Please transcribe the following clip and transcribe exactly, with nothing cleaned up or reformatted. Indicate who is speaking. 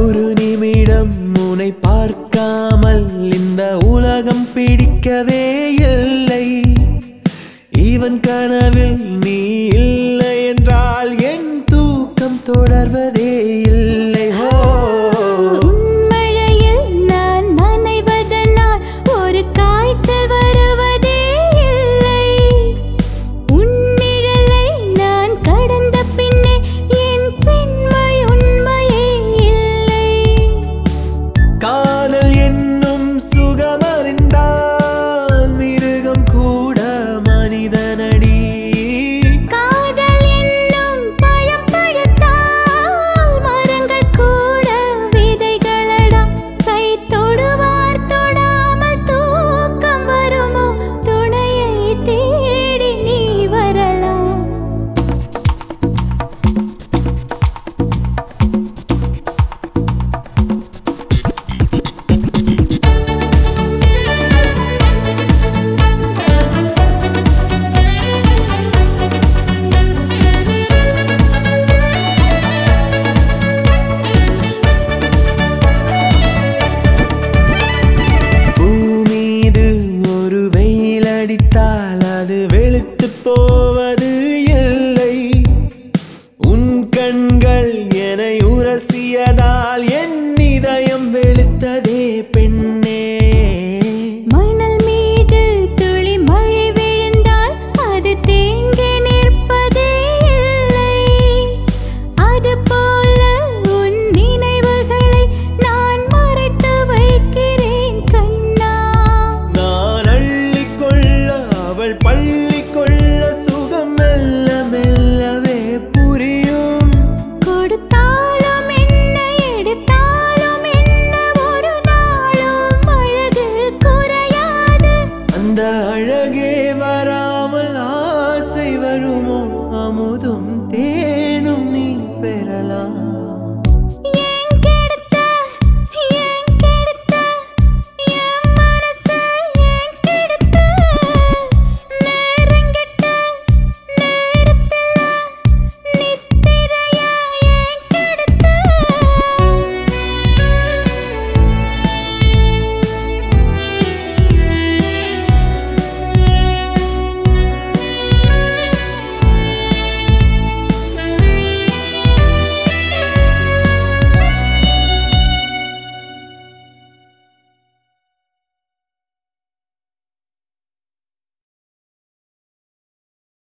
Speaker 1: ஒரு நிமிடம் உன்னை பார்க்காமல் இந்த உலகம் பிடிக்கவே இல்லை. இவன் கனவில் நீ இல்லை என்றால் என் தூக்கம் தொடர்வதே இல்லை.
Speaker 2: மழையில் நான் நனைவதனால் ஒரு காய்ச்சல் வருவதே இல்லை. உன் நிழலை நான் கடந்த பின்னே என் பெண்மை உண்மையே இல்லை.
Speaker 1: காதல் என்னும் சுகமறிந்தால் மிருகம் கூட மனிதனடி.
Speaker 2: காதல் என்னும் பழம் பழுத்தால் மரங்கள் கூட விதைகளடா. கை தொடுவார் தொடாமல் தூக்கம் வருமோ? துணையை தேடி நீ வரலாம்.
Speaker 1: பூமீது ஒரு வெயில் அடித்தால் அது வெளுத்து போவது இல்லை. உன் கண்கள் என்னை உரசியதா